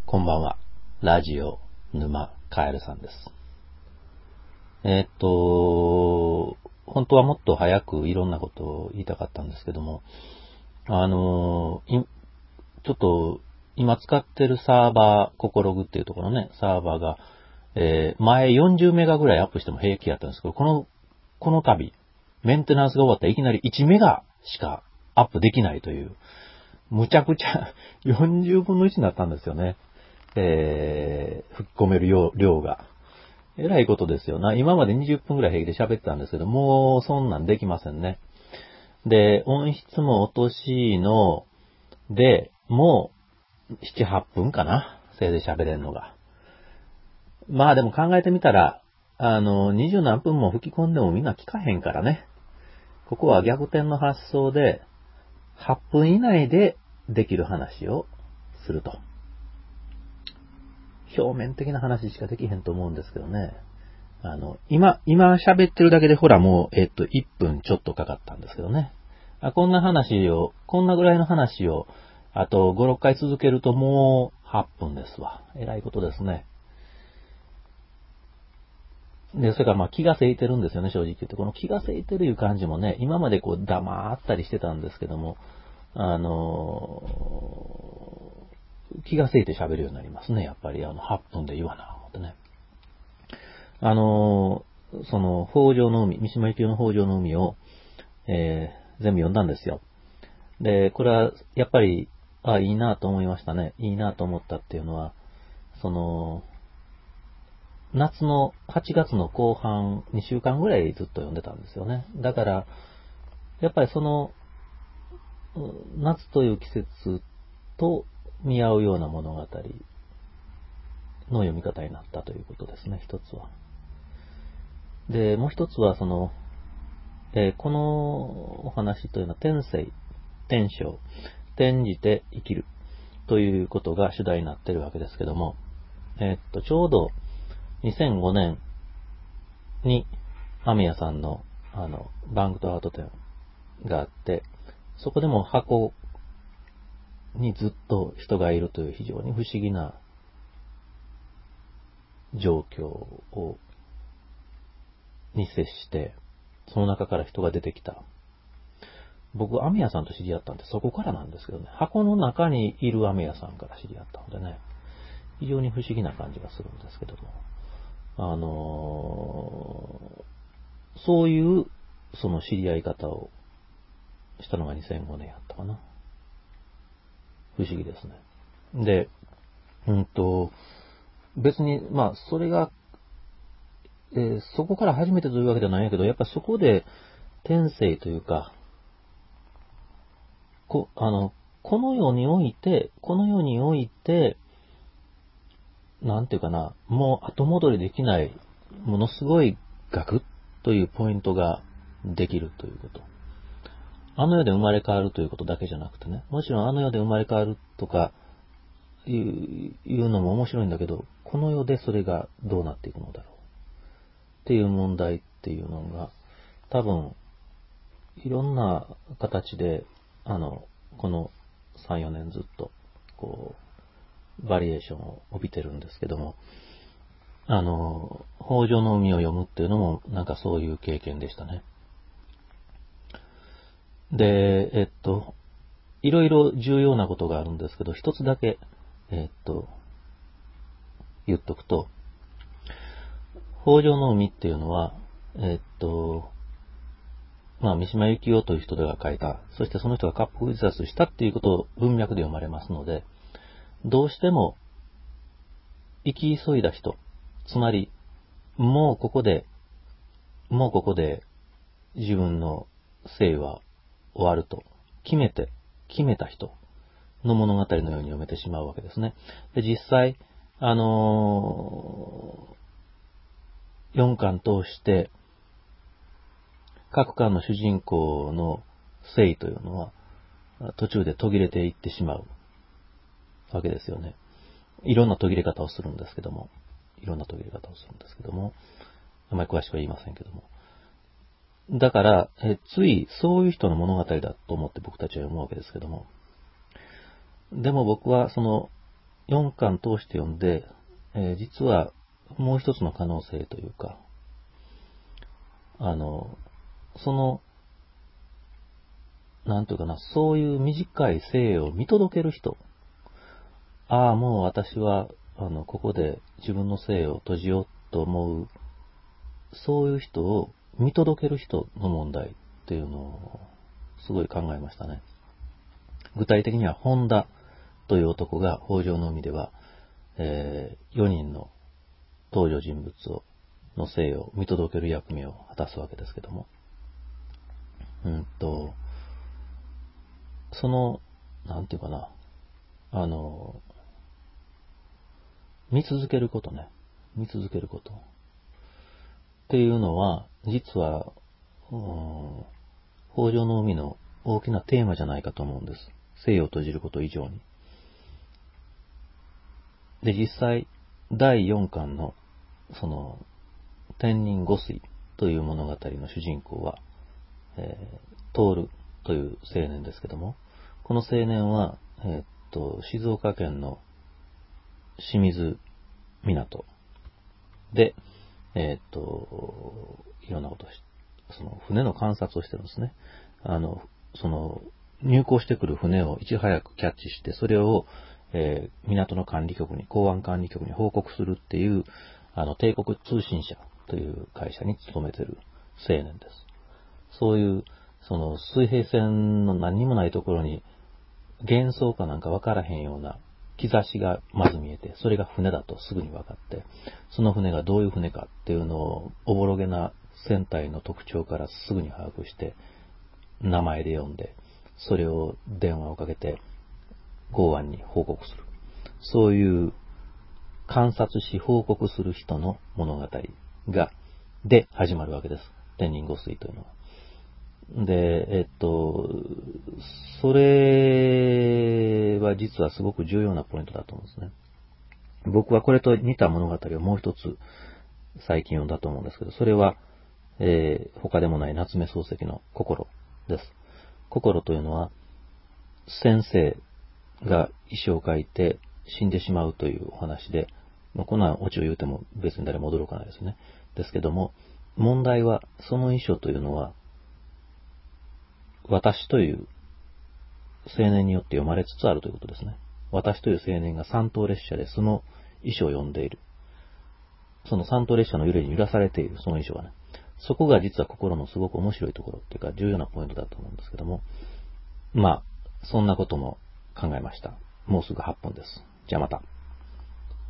こんばんは。ラジオ沼カエルさんです。本当はもっと早くいろんなことを言いたかったんですけども、ちょっと今使ってるサーバー、ココログっていうところのね、サーバーが、前40メガぐらいアップしても平気やったんですけど、この度、メンテナンスが終わったらいきなり1メガしかアップできないという、むちゃくちゃ40分の1になったんですよね。吹っ込める量が。えらいことですよな。今まで20分くらい平気で喋ってたんですけど、もうそんなんできませんね。で、音質も落としの、で、もう7、8分かな。せいぜい喋れんのが。まあでも考えてみたら、20何分も吹き込んでもみんな聞かへんからね。ここは逆転の発想で、8分以内でできる話をすると。表面的な話しかできへんと思うんですけどね。今喋ってるだけでほらもう、1分ちょっとかかったんですけどね。こんなぐらいの話を、あと5、6回続けるともう8分ですわ。えらいことですね。で、それからまあ気がせいてるんですよね、正直言って。この気がせいてるいう感じもね、今までこう黙ったりしてたんですけども、気がせいて喋るようになりますね、やっぱり8分で言わな、思ってね。その、北条の海、三島由紀夫の北条の海を、全部読んだんですよ。で、これは、やっぱり、いいなと思いましたね。いいなと思ったっていうのは、その、夏の8月の後半2週間ぐらいずっと読んでたんですよね。だから、やっぱりその、夏という季節と見合うような物語の読み方になったということですね、一つは。で、もう一つは、その、このお話というのは天性、天性、転じて生きるということが主題になっているわけですけども、ちょうど2005年にアミヤさんのバンクとアート展があって、そこでも箱にずっと人がいるという非常に不思議な状況に接して、その中から人が出てきた。僕、アミヤさんと知り合ったんで、そこからなんですけどね、箱の中にいるアミヤさんから知り合ったのでね、非常に不思議な感じがするんですけども、そういう、その知り合い方をしたのが2005年やったかな。不思議ですね。で、別に、まあ、それが、そこから初めてというわけじゃないんやけど、やっぱりそこで、天性というか、この世において、なんていうかな、もう後戻りできない、ものすごいガクッというポイントができるということ。あの世で生まれ変わるということだけじゃなくてね、もちろんあの世で生まれ変わるとかいうのも面白いんだけど、この世でそれがどうなっていくのだろうっていう問題っていうのが、多分、いろんな形で、この3、4年ずっと、こう、バリエーションを帯びてるんですけども、北条の海を読むっていうのも、なんかそういう経験でしたね。で、いろいろ重要なことがあるんですけど、一つだけ、言っとくと、北条の海っていうのは、まあ、三島由紀夫という人が書いた、そしてその人が割腹自殺したっていうことを文脈で読まれますので、どうしても生き急いだ人、つまり、もうここで自分の生は終わると決めた人の物語のように読めてしまうわけですね。で、実際、4巻通して、各巻の主人公の生というのは、途中で途切れていってしまうわけですよね。いろんな途切れ方をするんですけども、あまり詳しくは言いませんけども。だから、ついそういう人の物語だと思って僕たちは読むわけですけども、でも僕はその 4巻通して読んで、実はもう一つの可能性というか、なんというかな、そういう短い生を見届ける人、ああ、もう私は、ここで自分の生を閉じようと思う、そういう人を見届ける人の問題っていうのを、すごい考えましたね。具体的には、本田という男が北条の海では、4人の登場人物の生を見届ける役目を果たすわけですけども、なんていうかな、見続けることね。見続けること。っていうのは、実は、北条の海の大きなテーマじゃないかと思うんです。生を閉じること以上に。で、実際、第4巻の、天人五水という物語の主人公は、徹という青年ですけども、この青年は、静岡県の清水港で、いろんなことを船の観察をしてるんですね。入港してくる船をいち早くキャッチして、それを、港の管理局に、港湾管理局に報告するっていう、帝国通信社という会社に勤めている青年です。そういう、水平線の何にもないところに、幻想かなんかわからへんような兆しがまず見えて、それが船だとすぐに分かって、その船がどういう船かっていうのをおぼろげな船体の特徴からすぐに把握して、名前で呼んで、それを電話をかけて、公安に報告する。そういう観察し報告する人の物語で始まるわけです。天人五水というのは。で、それは実はすごく重要なポイントだと思うんですね。僕はこれと似た物語をもう一つ最近読んだと思うんですけど、それは、他でもない夏目漱石の心です。心というのは、先生が遺書を書いて死んでしまうというお話で、こんなオチを言うても別に誰も驚かないですね。ですけども、問題は、その遺書というのは、私という青年によって読まれつつあるということですね。私という青年が三等列車でその遺書を読んでいる。その三等列車の揺れに揺らされている、その遺書がね。そこが実は心のすごく面白いところっていうか重要なポイントだと思うんですけども。まあ、そんなことも考えました。もうすぐ8分です。じゃあまた。